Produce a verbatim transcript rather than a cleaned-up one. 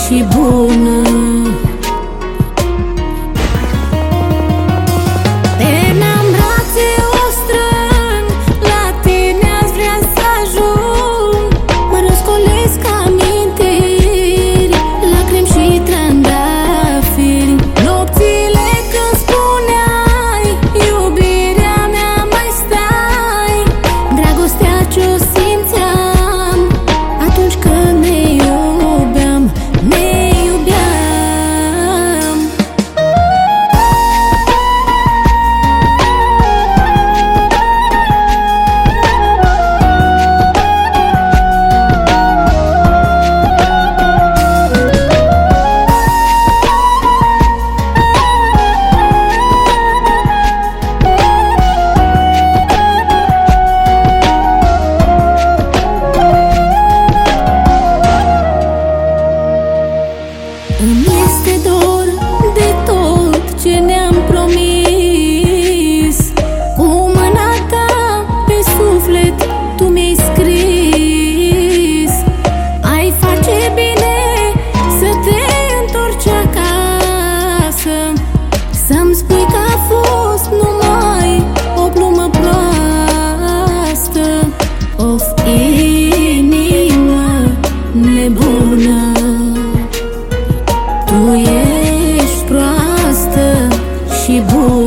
și bună. Te-n-am brațe o strâng, la tine aș vrea să ajung. Mă răscolesc amintiri, lacrimi și trandafiri. Nopțile când spuneai, iubirea mea mai stai. Dragostea ce-o simțeam atunci când ne iubeam, ne iubeam. Îmi este dor de tot ce ne-am promis. Cu mâna ta pe suflet tu mi-ai scris. Ai face bine să te întorci acasă, să-mi spui că a fost numai o glumă proastă. Of, inimă nebună, tu ești proastă și bună.